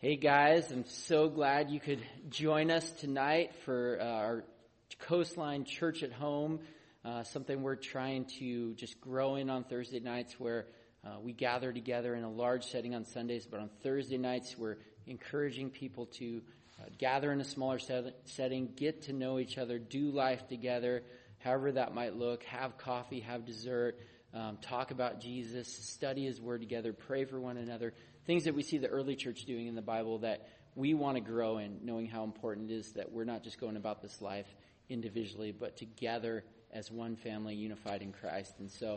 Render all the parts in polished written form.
Hey guys, I'm so glad you could join us tonight for our Coastline Church at Home, something we're trying to just grow in on Thursday nights where we gather together in a large setting on Sundays, but on Thursday nights we're encouraging people to gather in a smaller setting, get to know each other, do life together, however that might look, have coffee, have dessert, talk about Jesus, study His Word together, pray for one another. Things that we see the early church doing in the Bible that we want to grow in, knowing how important it is that we're not just going about this life individually, but together as one family unified in Christ. And so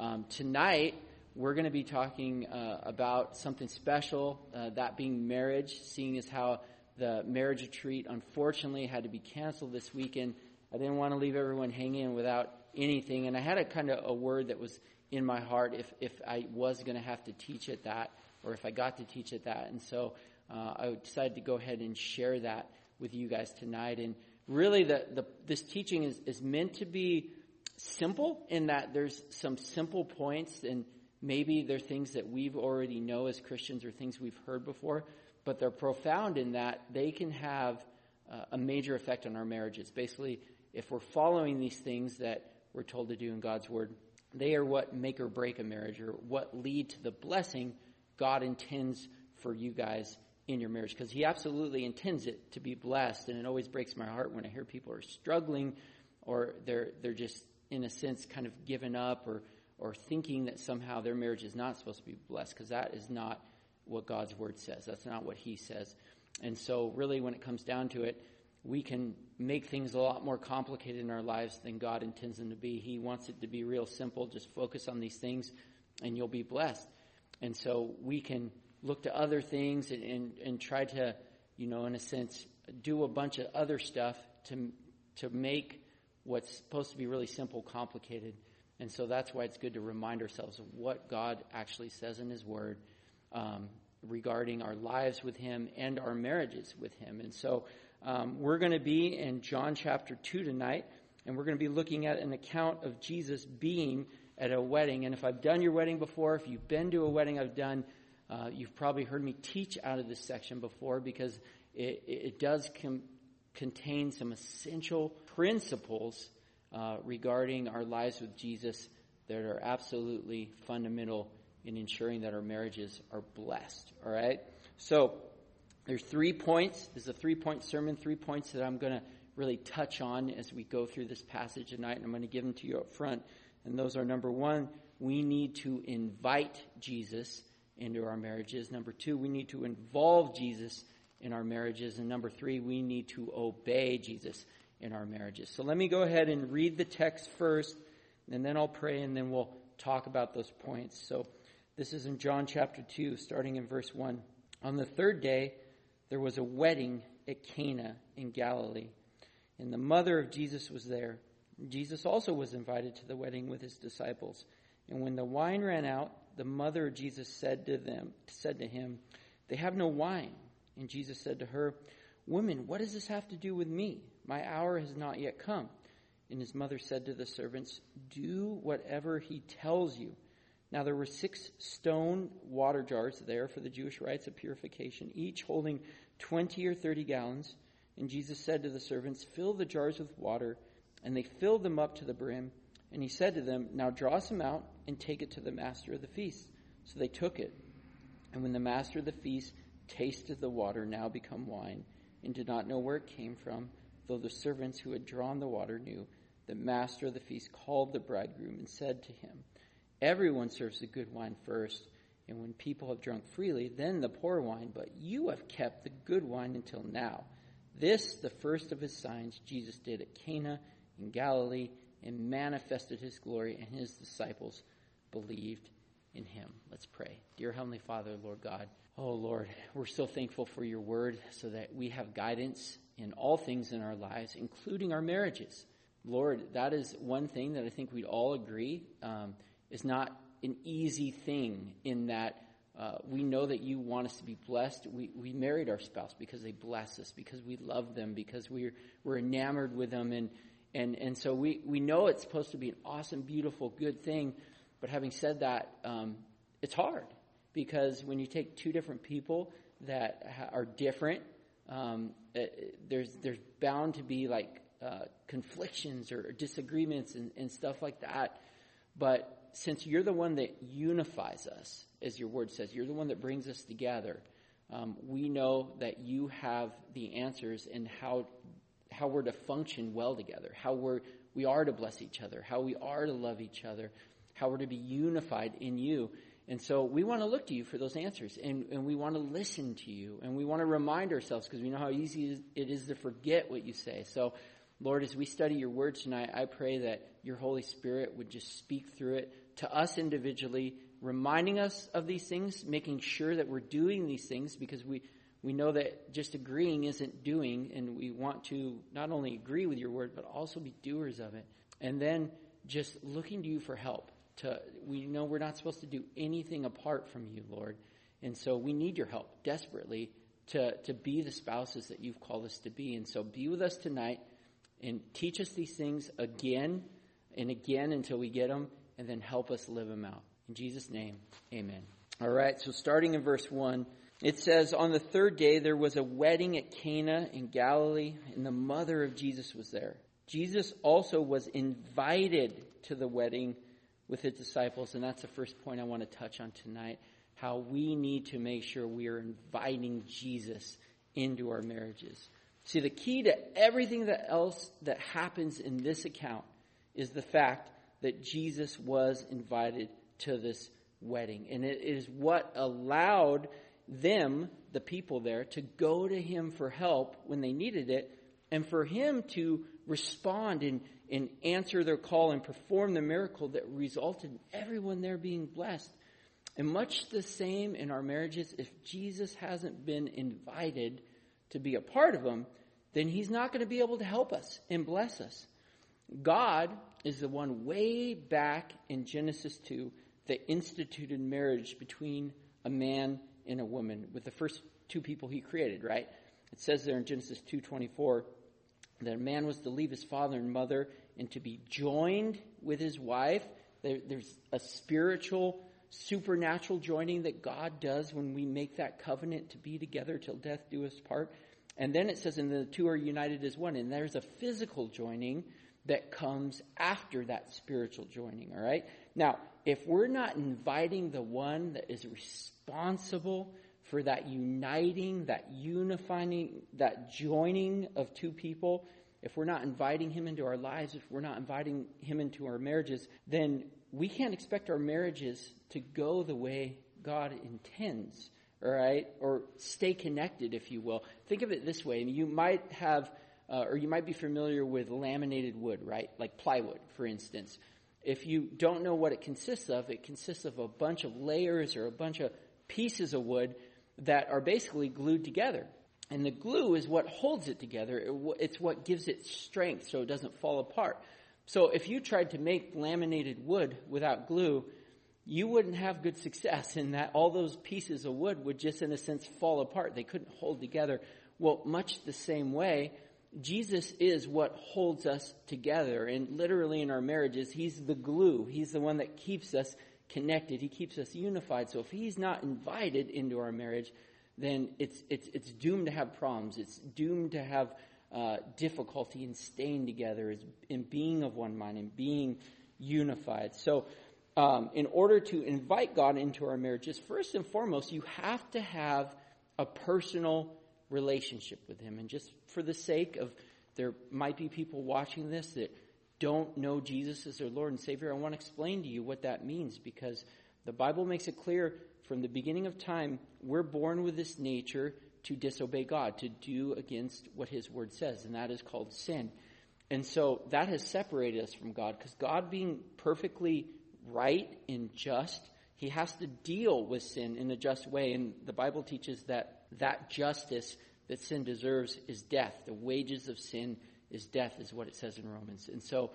tonight we're going to be talking about something special, that being marriage, seeing as how the marriage retreat unfortunately had to be canceled this weekend. I didn't want to leave everyone hanging without anything, and I had a word that was in my heart if I was going to have to teach it that, or if I got to teach it that. And so I decided to go ahead and share that with you guys tonight. And really this teaching is meant to be simple in that there's some simple points, and maybe they're things that we've already know as Christians or things we've heard before, but they're profound in that they can have a major effect on our marriages. Basically, if we're following these things that we're told to do in God's Word, they are what make or break a marriage, or what lead to the blessing God intends for you guys in your marriage, because He absolutely intends it to be blessed. And it always breaks my heart when I hear people are struggling, or they're just in a sense kind of given up, or thinking that somehow their marriage is not supposed to be blessed, because that is not what God's Word says. That's not what He says. And so really when it comes down to it, we can make things a lot more complicated in our lives than God intends them to be. He wants it to be real simple. Just focus on these things and you'll be blessed. And so we can look to other things and try to, in a sense, do a bunch of other stuff to make what's supposed to be really simple complicated. And so that's why it's good to remind ourselves of what God actually says in His Word regarding our lives with Him and our marriages with Him. And so we're going to be in John chapter 2 tonight, and we're going to be looking at an account of Jesus being at a wedding. And if I've done your wedding before, if you've been to a wedding I've done, you've probably heard me teach out of this section before, because it does contain some essential principles regarding our lives with Jesus that are absolutely fundamental in ensuring that our marriages are blessed. All right? So there's 3 points. This is a 3-point sermon, 3 points that I'm going to really touch on as we go through this passage tonight, and I'm going to give them to you up front. And those are, number 1, we need to invite Jesus into our marriages. Number 2, we need to involve Jesus in our marriages. And number 3, we need to obey Jesus in our marriages. So let me go ahead and read the text first, and then I'll pray, and then we'll talk about those points. So this is in John chapter 2, starting in verse 1. On the 3rd day, there was a wedding at Cana in Galilee, and the mother of Jesus was there. Jesus also was invited to the wedding with His disciples. And when the wine ran out, the mother of Jesus said to him, "They have no wine." And Jesus said to her, "Woman, what does this have to do with me? My hour has not yet come." And His mother said to the servants, "Do whatever He tells you." Now there were 6 stone water jars there for the Jewish rites of purification, each holding 20 or 30 gallons. And Jesus said to the servants, "Fill the jars with water." And they filled them up to the brim. And He said to them, "Now draw some out and take it to the master of the feast." So they took it. And when the master of the feast tasted the water, now become wine, and did not know where it came from, though the servants who had drawn the water knew, the master of the feast called the bridegroom and said to him, "Everyone serves the good wine first, and when people have drunk freely, then the poor wine, but you have kept the good wine until now." This, the first of His signs, Jesus did at Cana in Galilee, and manifested His glory, and His disciples believed in Him. Let's pray. Dear Heavenly Father, Lord God, oh Lord, we're so thankful for your word so that we have guidance in all things in our lives, including our marriages. Lord, that is one thing that I think we'd all agree is not an easy thing, in that we know that you want us to be blessed. We married our spouse because they bless us, because we love them, because we're enamored with them, and so we know it's supposed to be an awesome, beautiful, good thing. But having said that, it's hard, because when you take 2 different people that are different. There's bound to be like conflictions or disagreements and stuff like that. But since you're the one that unifies us, as your word says, you're the one that brings us together, we know that you have the answers in how we're to function well together, how we are to bless each other, how we are to love each other, how we're to be unified in you. And so we want to look to you for those answers, and we want to listen to you, and we want to remind ourselves, because we know how easy it is to forget what you say. So, Lord, as we study your word tonight, I pray that your Holy Spirit would just speak through it to us individually, reminding us of these things, making sure that we're doing these things, because we know that just agreeing isn't doing, and we want to not only agree with your word, but also be doers of it. And then just looking to you for help. We know we're not supposed to do anything apart from you, Lord. And so we need your help desperately to be the spouses that you've called us to be. And so be with us tonight and teach us these things again and again until we get them, and then help us live them out. In Jesus' name, amen. All right, so starting in verse 1, it says, "On the third day there was a wedding at Cana in Galilee, and the mother of Jesus was there. Jesus also was invited to the wedding with his disciples." And that's the first point I want to touch on tonight, how we need to make sure we are inviting Jesus into our marriages. See, the key to everything else that happens in this account is the fact that Jesus was invited to this wedding. And it is what allowed them, the people there, to go to him for help when they needed it, and for him to respond and answer their call and perform the miracle that resulted in everyone there being blessed. And much the same in our marriages, if Jesus hasn't been invited to be a part of them, then he's not going to be able to help us and bless us. God is the one way back in Genesis 2 that instituted marriage between a man and a woman with the first two people he created, right? It says there in Genesis 2:24 that a man was to leave his father and mother and to be joined with his wife. There's a spiritual, supernatural joining that God does when we make that covenant to be together till death do us part. And then it says, and the two are united as one. And there's a physical joining that comes after that spiritual joining, all right? Now, if we're not inviting the one that is responsible for that uniting, that unifying, that joining of two people, if we're not inviting him into our lives, if we're not inviting him into our marriages, then we can't expect our marriages to go the way God intends, all right? Or stay connected, if you will. Think of it this way. You might have, or you might be familiar with laminated wood, right? Like plywood, for instance. If you don't know what it consists of a bunch of layers or a bunch of pieces of wood that are basically glued together. And the glue is what holds it together. It's what gives it strength so it doesn't fall apart. So if you tried to make laminated wood without glue, you wouldn't have good success in that all those pieces of wood would just, in a sense, fall apart. They couldn't hold together. Well, much the same way, Jesus is what holds us together. And literally in our marriages, he's the glue. He's the one that keeps us connected. He keeps us unified. So if he's not invited into our marriage, then it's doomed to have problems. It's doomed to have difficulty in staying together, in being of one mind, and being unified. So in order to invite God into our marriages, first and foremost, you have to have a personal relationship with him. And just for the sake of, there might be people watching this that don't know Jesus as their Lord and Savior, I want to explain to you what that means, because the Bible makes it clear from the beginning of time, we're born with this nature to disobey God, to do against what his word says, and that is called sin. And so that has separated us from God, because God, being perfectly right and just, he has to deal with sin in a just way. And the Bible teaches that justice that sin deserves is death. The wages of sin is death, is what it says in Romans. And so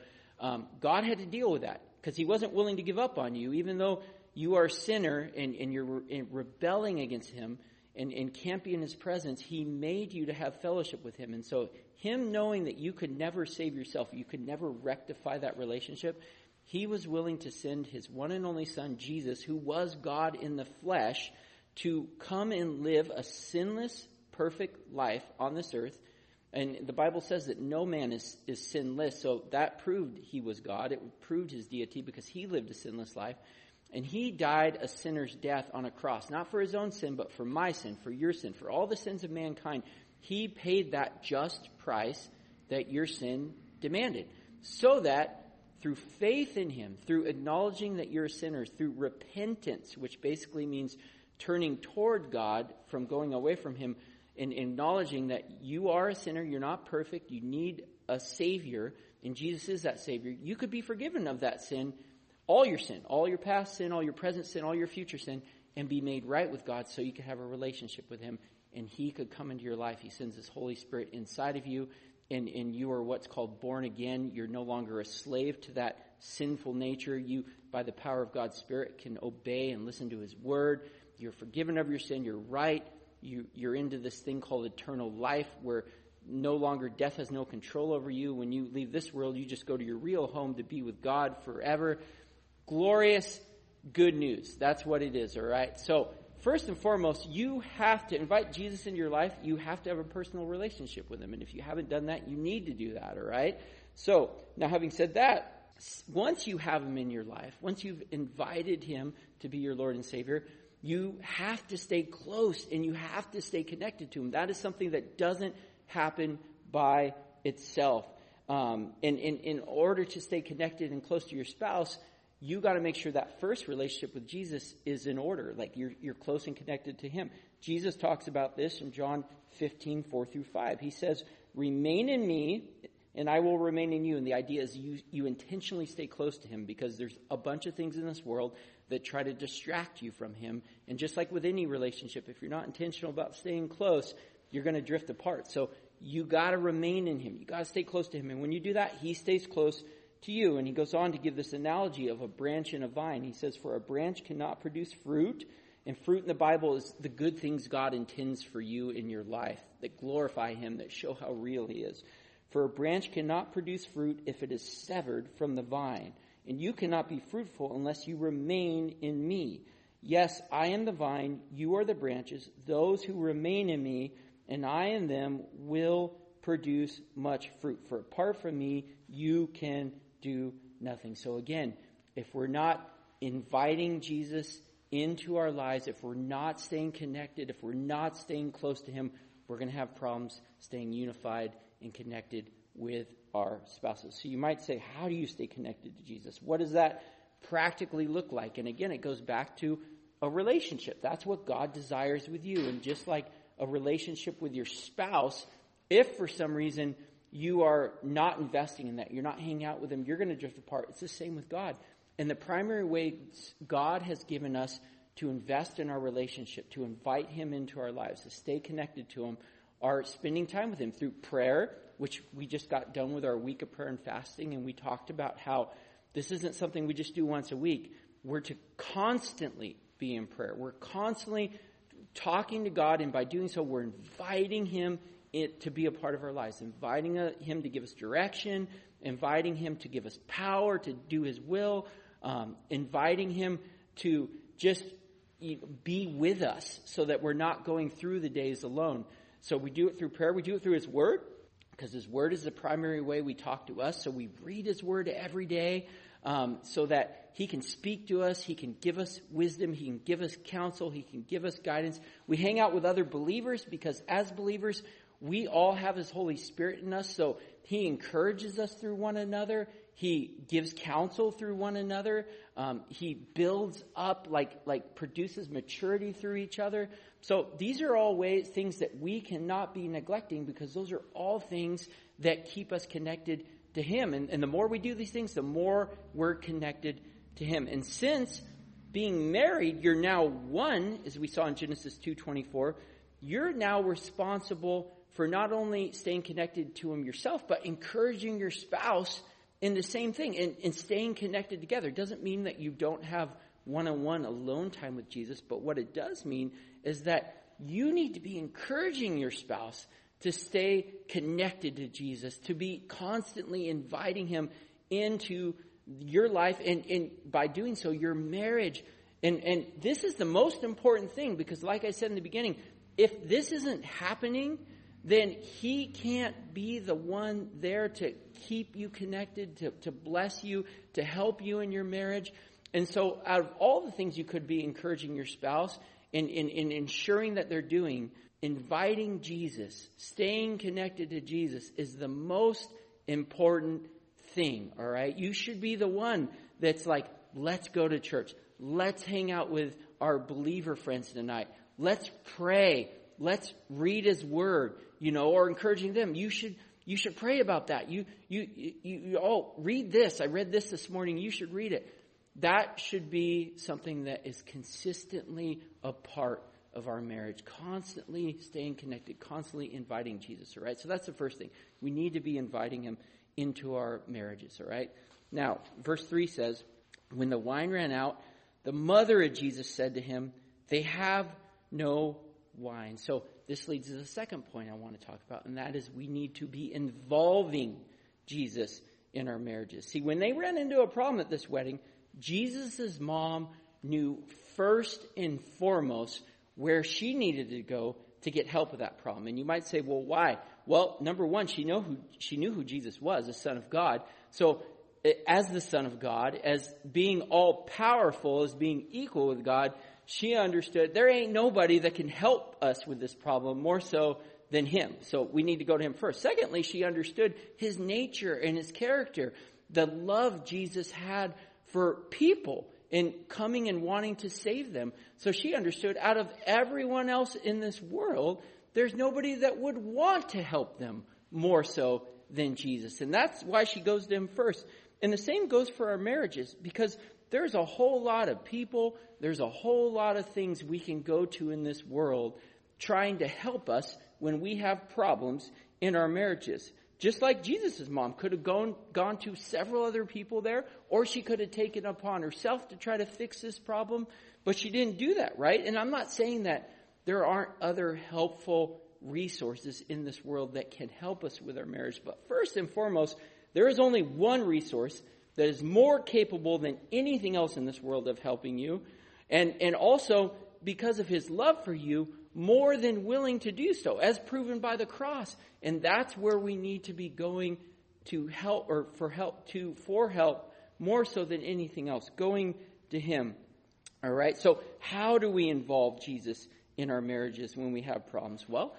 God had to deal with that, because he wasn't willing to give up on you, even though you are a sinner and you're rebelling against him and can't be in his presence. He made you to have fellowship with him. And so him knowing that you could never save yourself, you could never rectify that relationship, he was willing to send his one and only son, Jesus, who was God in the flesh, to come and live a sinless, perfect life on this earth. And the Bible says that no man is sinless, so that proved he was God. It proved his deity because he lived a sinless life. And he died a sinner's death on a cross, not for his own sin, but for my sin, for your sin, for all the sins of mankind. He paid that just price that your sin demanded, so that through faith in him, through acknowledging that you're a sinner, through repentance, which basically means turning toward God from going away from him, and acknowledging that you are a sinner, you're not perfect, you need a Savior, and Jesus is that Savior, you could be forgiven of that sin, all your past sin, all your present sin, all your future sin, and be made right with God so you could have a relationship with him, and he could come into your life. He sends his Holy Spirit inside of you, and you are what's called born again. You're no longer a slave to that sinful nature. You, by the power of God's Spirit, can obey and listen to his word. You're forgiven of your sin. You're right. You're into this thing called eternal life, where no longer death has no control over you. When you leave this world, you just go to your real home to be with God forever. Glorious good news. That's what it is, all right? So first and foremost, you have to invite Jesus into your life. You have to have a personal relationship with him. And if you haven't done that, you need to do that, all right? So now, having said that, once you have him in your life, once you've invited him to be your Lord and Savior, you have to stay close and you have to stay connected to him. That is something that doesn't happen by itself. And in order to stay connected and close to your spouse, you got to make sure that first relationship with Jesus is in order. Like you're close and connected to him. Jesus talks about this in John 15:4-5. He says, "Remain in me, and I will remain in you." And the idea is you intentionally stay close to him, because there's a bunch of things in this world that try to distract you from him. And just like with any relationship, if you're not intentional about staying close, you're going to drift apart. So you got to remain in him. You got to stay close to him. And when you do that, he stays close to you. And he goes on to give this analogy of a branch and a vine. He says, "For a branch cannot produce fruit." And fruit in the Bible is the good things God intends for you in your life, that glorify him, that show how real he is. "For a branch cannot produce fruit if it is severed from the vine. And you cannot be fruitful unless you remain in me. Yes, I am the vine, you are the branches. Those who remain in me, and I in them, will produce much fruit. For apart from me, you can do nothing." So again, if we're not inviting Jesus into our lives, if we're not staying connected, if we're not staying close to him, we're going to have problems staying unified and connected with our spouses. So you might say, how do you stay connected to Jesus? What does that practically look like? And again, it goes back to a relationship. That's what God desires with you. And just like a relationship with your spouse, if for some reason you are not investing in that, you're not hanging out with them, you're going to drift apart. It's the same with God. And the primary way God has given us to invest in our relationship, to invite him into our lives, to stay connected to him, are spending time with him through prayer, which we just got done with our week of prayer and fasting, and we talked about how this isn't something we just do once a week. We're to constantly be in prayer. We're constantly talking to God, and by doing so, we're inviting him to be a part of our lives, inviting him to give us direction, inviting him to give us power to do his will, inviting him to just be with us so that we're not going through the days alone. So we do it through prayer. We do it through his word, because his word is the primary way we talk to us. So we read his word every day so that he can speak to us. He can give us wisdom. He can give us counsel. He can give us guidance. We hang out with other believers, because as believers, we all have his Holy Spirit in us. So he encourages us through one another. He gives counsel through one another. He builds up, like produces maturity through each other. So these are all things that we cannot be neglecting, because those are all things that keep us connected to him. And the more we do these things, the more we're connected to him. And since being married, you're now one, as we saw in Genesis 2:24, you're now responsible for not only staying connected to him yourself, but encouraging your spouse in the same thing, and staying connected together. It doesn't mean that you don't have one-on-one alone time with Jesus, but what it does mean is that you need to be encouraging your spouse to stay connected to Jesus, to be constantly inviting him into your life, and by doing so, your marriage And this is the most important thing, because like I said in the beginning, if this isn't happening, then he can't be the one there to keep you connected, to bless you, to help you in your marriage. And so out of all the things you could be encouraging your spouse in ensuring that they're doing, inviting Jesus, staying connected to Jesus is the most important thing, all right? You should be the one that's like, let's go to church. Let's hang out with our believer friends tonight. Let's pray. Let's read his word, or encouraging them. You should pray about that. You read this. I read this morning. You should read it. That should be something that is consistently a part of our marriage, constantly staying connected, constantly inviting Jesus, all right? So that's the first thing. We need to be inviting him into our marriages, all right? Now, verse 3 says, when the wine ran out, the mother of Jesus said to him, they have no wine. So this leads to the second point I want to talk about, and that is we need to be involving Jesus in our marriages. See, when they ran into a problem at this wedding, Jesus' mom knew first and foremost where she needed to go to get help with that problem. And you might say, well, why? Well, number one, she knew who Jesus was, the Son of God. So as the Son of God, as being all powerful, as being equal with God, she understood there ain't nobody that can help us with this problem more so than him. So we need to go to him first. Secondly, she understood his nature and his character, the love Jesus had for people and coming and wanting to save them. So she understood out of everyone else in this world, there's nobody that would want to help them more so than Jesus. And that's why she goes to him first. And the same goes for our marriages, because there's a whole lot of people, there's a whole lot of things we can go to in this world trying to help us when we have problems in our marriages. Just like Jesus' mom could have gone to several other people there, or she could have taken upon herself to try to fix this problem, but she didn't do that, right? And I'm not saying that there aren't other helpful resources in this world that can help us with our marriage, but first and foremost, there is only one resource that is more capable than anything else in this world of helping you, and also because of his love for you, more than willing to do so, as proven by the cross. And that's where we need to be going to help, or for help, more so than anything else, going to him. All right. So how do we involve Jesus in our marriages when we have problems? Well,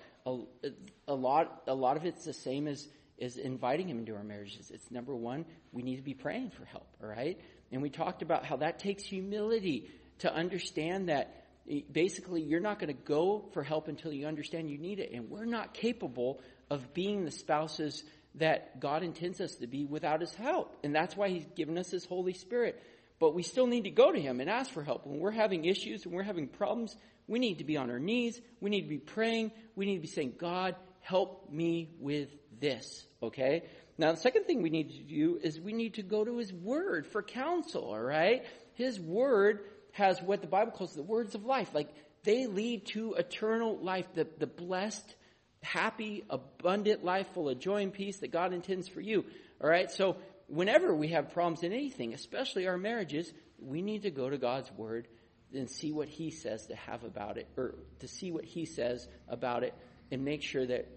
a lot of it's the same as inviting him into our marriages. It's number one, we need to be praying for help. All right. And we talked about how that takes humility to understand that basically you're not going to go for help until you understand you need it. And we're not capable of being the spouses that God intends us to be without his help. And that's why he's given us his Holy Spirit. But we still need to go to him and ask for help. When we're having issues, when we're having problems, we need to be on our knees. We need to be praying. We need to be saying, God, help me with this. Okay? Now, the second thing we need to do is we need to go to his word for counsel. All right? His word has what the Bible calls the words of life. Like, they lead to eternal life, the blessed, happy, abundant life full of joy and peace that God intends for you. All right? So whenever we have problems in anything, especially our marriages, we need to go to God's word and see what he says to have about it, or to see what he says about it, and make sure that,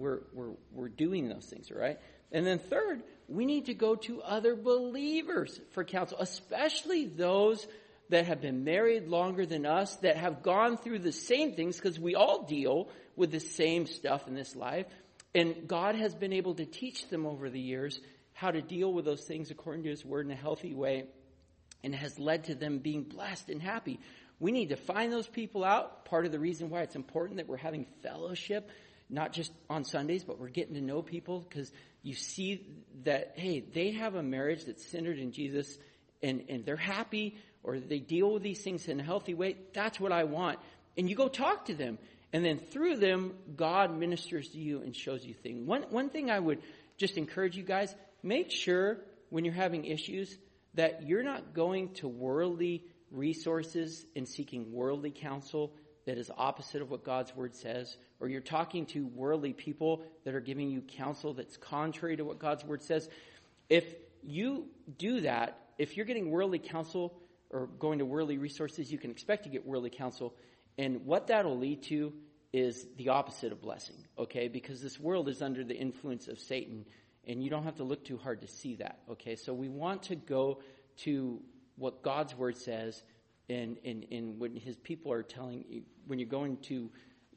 we're doing those things, all right? And then third, we need to go to other believers for counsel, especially those that have been married longer than us, that have gone through the same things, because we all deal with the same stuff in this life. And God has been able to teach them over the years how to deal with those things according to his word in a healthy way, and it has led to them being blessed and happy. We need to find those people out. Part of the reason why it's important that we're having fellowship, not just on Sundays, but we're getting to know people, because you see that, hey, they have a marriage that's centered in Jesus, and they're happy, or they deal with these things in a healthy way. That's what I want. And you go talk to them. And then through them, God ministers to you and shows you things. One thing I would just encourage you guys, make sure when you're having issues that you're not going to worldly resources and seeking worldly counsel that is opposite of what God's word says, or you're talking to worldly people that are giving you counsel that's contrary to what God's word says. If you do that, if you're getting worldly counsel or going to worldly resources, you can expect to get worldly counsel. And what that'll lead to is the opposite of blessing, okay? Because this world is under the influence of Satan, and you don't have to look too hard to see that, okay? So we want to go to what God's word says, and when his people are telling you, when you're going to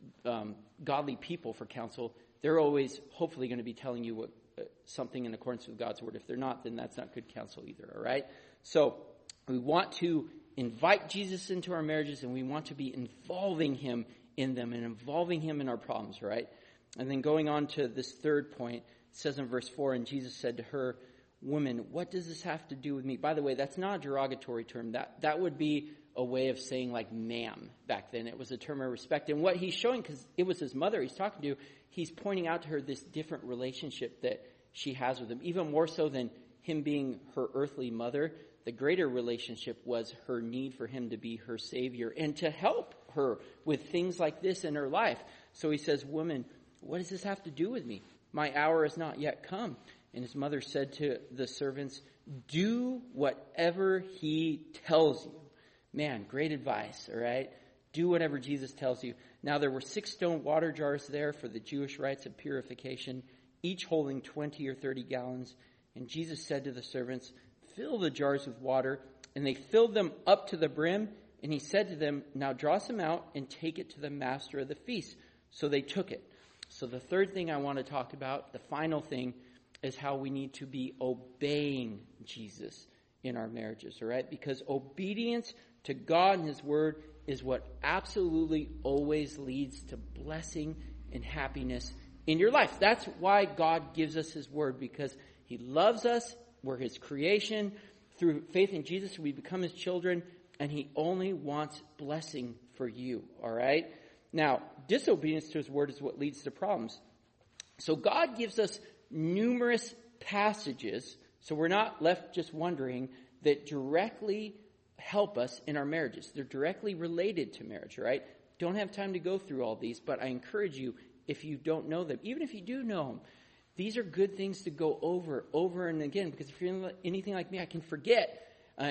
godly people for counsel, they're always hopefully going to be telling you what something in accordance with God's word. If they're not, then that's not good counsel either, all right? So we want to invite Jesus into our marriages, and we want to be involving him in them and involving him in our problems, right? And then going on to this third point, it says in verse 4, and Jesus said to her, "Woman, what does this have to do with me?" By the way, that's not a derogatory term. That would be a way of saying like ma'am back then. It was a term of respect. And what he's showing, because it was his mother he's talking to, he's pointing out to her this different relationship that she has with him. Even more so than him being her earthly mother, the greater relationship was her need for him to be her savior and to help her with things like this in her life. So he says, "Woman, what does this have to do with me? My hour has not yet come." And his mother said to the servants, "Do whatever he tells you." Man, great advice, all right? Do whatever Jesus tells you. Now there were 6 stone water jars there for the Jewish rites of purification, each holding 20 or 30 gallons. And Jesus said to the servants, "Fill the jars with water." And they filled them up to the brim. And he said to them, "Now draw some out and take it to the master of the feast." So they took it. So the third thing I want to talk about, the final thing, is how we need to be obeying Jesus in our marriages, all right? Because obedience to God and his word is what absolutely always leads to blessing and happiness in your life. That's why God gives us his word, because he loves us. We're his creation. Through faith in Jesus, we become his children, and he only wants blessing for you, all right? Now, disobedience to his word is what leads to problems. So God gives us numerous passages, so we're not left just wondering, that directly help us in our marriages. They're directly related to marriage, right? Don't have time to go through all these, but I encourage you, if you don't know them, even if you do know them, these are good things to go over and again, because if you're anything like me, I can forget,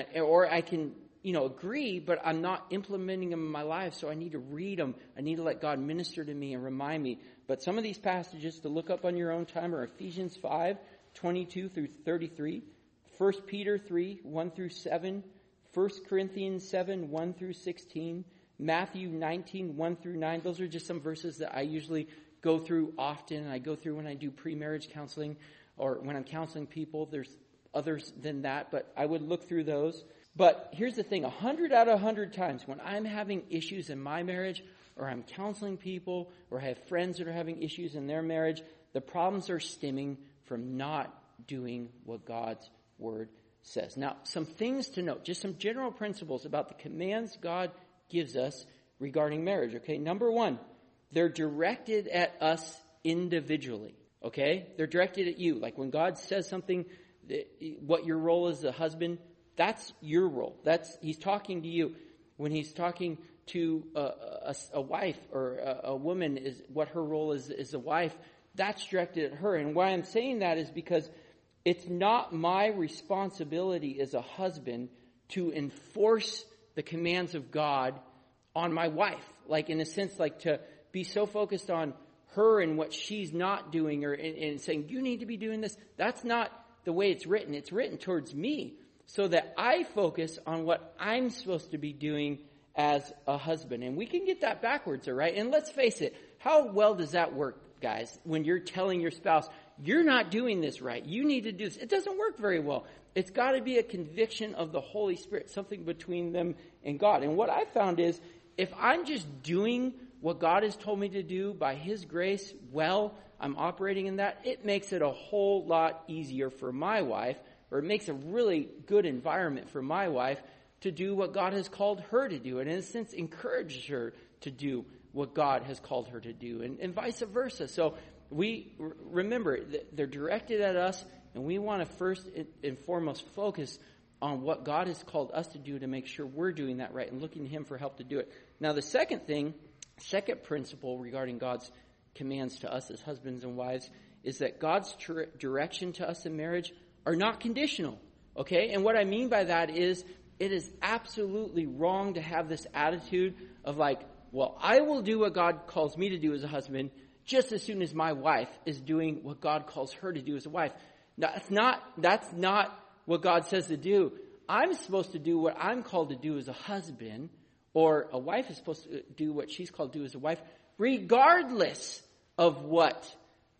or I can, agree, but I'm not implementing them in my life, so I need to read them. I need to let God minister to me and remind me. But some of these passages to look up on your own time are Ephesians 5:22 through 33, 1 Peter 3, 1 through 7, 1 Corinthians 7, 1 through 16, Matthew 19, 1 through 9. Those are just some verses that I usually go through often. I go through when I do pre-marriage counseling or when I'm counseling people. There's others than that, but I would look through those. But here's the thing, 100 out of 100 times when I'm having issues in my marriage, or I'm counseling people, or I have friends that are having issues in their marriage, the problems are stemming from not doing what God's word says. Now, some things to note, just some general principles about the commands God gives us regarding marriage, okay? Number one, they're directed at us individually, okay? They're directed at you. Like when God says something, what your role is as a husband, that's your role. He's talking to you. When he's talking to a wife or a woman, is what her role is as a wife, that's directed at her. And why I'm saying that is because it's not my responsibility as a husband to enforce the commands of God on my wife. Like in a sense, like to be so focused on her and what she's not doing, or and saying, you need to be doing this. That's not the way it's written. It's written towards me so that I focus on what I'm supposed to be doing as a husband. And we can get that backwards, all right? And let's face it, how well does that work, guys? When you're telling your spouse, you're not doing this right, you need to do this. It doesn't work very well. It's got to be a conviction of the Holy Spirit, something between them and God. And what I found is, if I'm just doing what God has told me to do by his grace, well, I'm operating in that, it makes it a whole lot easier for my wife, or it makes a really good environment for my wife to do what God has called her to do, and in a sense encourages her to do what God has called her to do, and vice versa. So we remember they're directed at us, and we want to first and foremost focus on what God has called us to do to make sure we're doing that right and looking to him for help to do it. Now the second principle regarding God's commands to us as husbands and wives is that God's direction to us in marriage are not conditional, okay? And what I mean by that is it is absolutely wrong to have this attitude of like, well, I will do what God calls me to do as a husband just as soon as my wife is doing what God calls her to do as a wife. That's not what God says to do. I'm supposed to do what I'm called to do as a husband, or a wife is supposed to do what she's called to do as a wife, regardless of what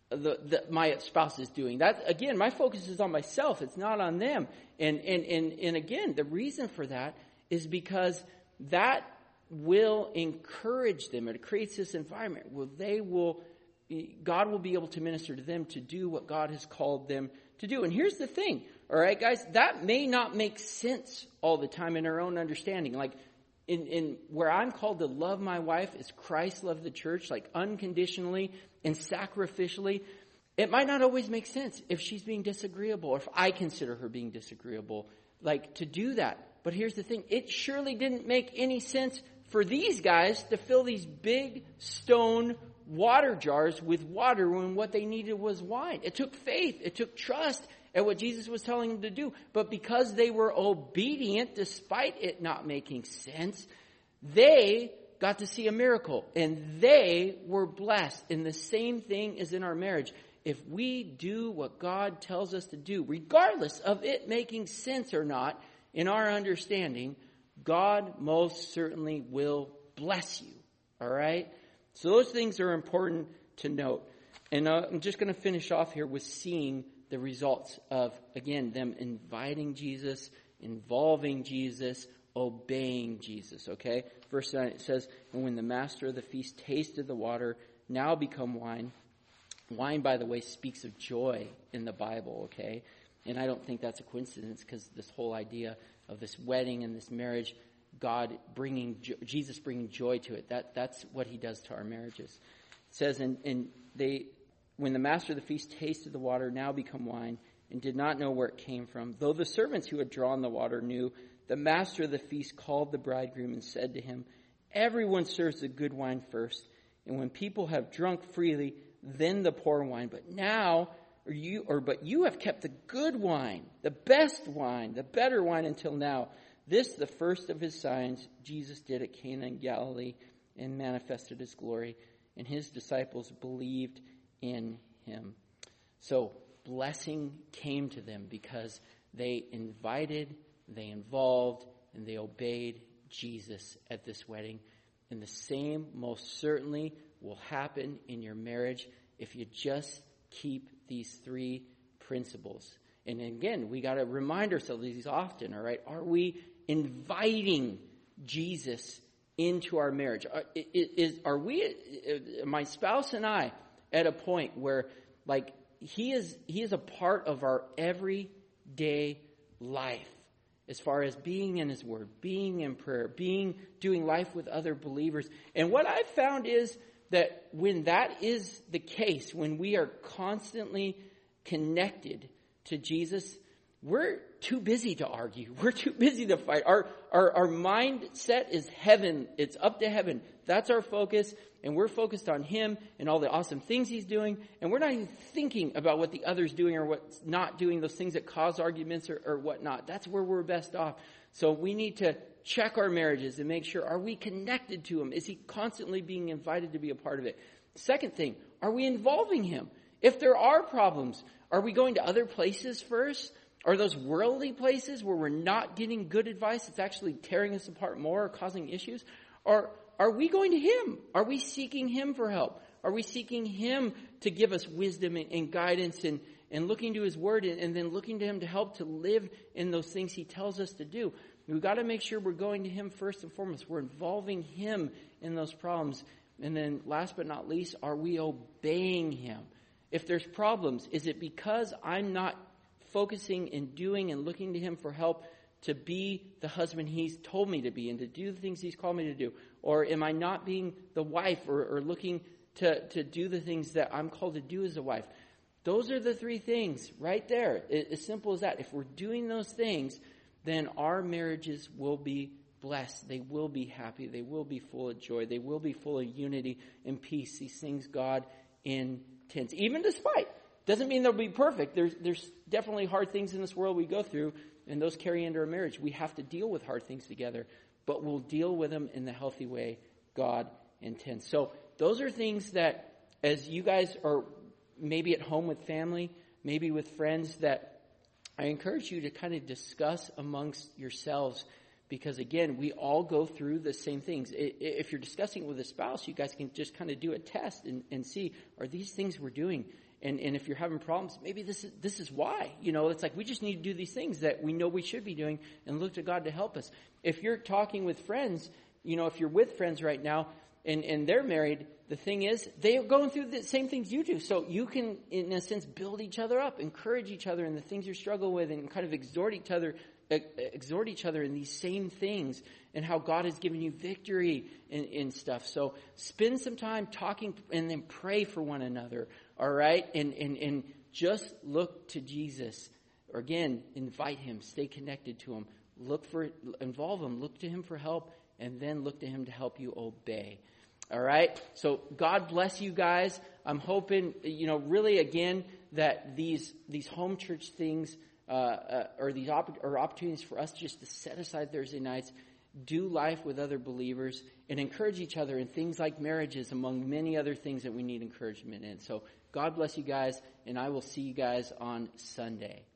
my spouse is doing. That, again, my focus is on myself. It's not on them. And again, the reason for that is because that will encourage them. It creates this environment where God will be able to minister to them to do what God has called them to do. And here's the thing, all right, guys, that may not make sense all the time in our own understanding. Like, in where I'm called to love my wife as Christ loved the church, like unconditionally and sacrificially, it might not always make sense if she's being disagreeable, or if I consider her being disagreeable, like to do that. But here's the thing, it surely didn't make any sense for these guys to fill these big stone water jars with water when what they needed was wine. It took faith, it took trust at what Jesus was telling them to do. But because they were obedient, despite it not making sense, they got to see a miracle. And they were blessed. And the same thing is in our marriage. If we do what God tells us to do, regardless of it making sense or not, in our understanding, God most certainly will bless you. All right? So those things are important to note. And I'm just going to finish off here with seeing the results of, again, them inviting Jesus, involving Jesus, obeying Jesus, okay? Verse 9, it says, and when the master of the feast tasted the water, now become wine. Wine, by the way, speaks of joy in the Bible, okay? And I don't think that's a coincidence, because this whole idea of this wedding and this marriage, Jesus bringing joy to it, that's what he does to our marriages. It says, when the master of the feast tasted the water, now become wine, and did not know where it came from, though the servants who had drawn the water knew, the master of the feast called the bridegroom and said to him, everyone serves the good wine first, and when people have drunk freely, then the poor wine. But you have kept the good wine, the best wine, the better wine until now. This, the first of his signs, Jesus did at Cana in Galilee, and manifested his glory, and his disciples believed in him. So blessing came to them because they invited, they involved, and they obeyed Jesus at this wedding. And the same most certainly will happen in your marriage if you just keep these three principles. And again, we got to remind ourselves of these often, all right? Are we inviting Jesus into our marriage? Are we, my spouse and I, at a point where, like, he is a part of our everyday life, as far as being in his word, being in prayer, doing life with other believers. And what I've found is that when that is the case, when we are constantly connected to Jesus, we're too busy to argue. We're too busy to fight. Our mindset is heaven. It's up to heaven. That's our focus. And we're focused on him and all the awesome things he's doing. And we're not even thinking about what the other's doing or what's not doing, those things that cause arguments or whatnot. That's where we're best off. So we need to check our marriages and make sure, are we connected to him? Is he constantly being invited to be a part of it? Second thing, are we involving him? If there are problems, are we going to other places first? Are those worldly places where we're not getting good advice? It's actually tearing us apart more or causing issues? Or are we going to him? Are we seeking him for help? Are we seeking him to give us wisdom and guidance and looking to his word and then looking to him to help to live in those things he tells us to do? We've got to make sure we're going to him first and foremost. We're involving him in those problems. And then last but not least, are we obeying him? If there's problems, is it because I'm not focusing and doing and looking to him for help to be the husband he's told me to be and to do the things he's called me to do? Or am I not being the wife or looking to do the things that I'm called to do as a wife? Those are the three things right there. As simple as that. If we're doing those things, then our marriages will be blessed. They will be happy. They will be full of joy. They will be full of unity and peace. These things God intends. Even despite Doesn't mean they'll be perfect. There's definitely hard things in this world we go through, and those carry into our marriage. We have to deal with hard things together, but we'll deal with them in the healthy way God intends. So those are things that, as you guys are maybe at home with family, maybe with friends, that I encourage you to kind of discuss amongst yourselves, because again, we all go through the same things. If you're discussing it with a spouse, you guys can just kind of do a test and see, are these things we're doing? And if you're having problems, maybe this is why. It's like we just need to do these things that we know we should be doing and look to God to help us. If you're talking with friends, if you're with friends right now and they're married, the thing is, they're going through the same things you do. So you can, in a sense, build each other up, encourage each other in the things you struggle with, and kind of exhort each other in these same things, and how God has given you victory in stuff. So spend some time talking, and then pray for one another. All right? And just look to Jesus. Or again, invite him, stay connected to him, involve him, look to him for help, and then look to him to help you obey. All right? So God bless you guys. I'm hoping, really again, that these home church things or these opportunities for us just to set aside Thursday nights, do life with other believers, and encourage each other in things like marriages, among many other things that we need encouragement in. So God bless you guys, and I will see you guys on Sunday.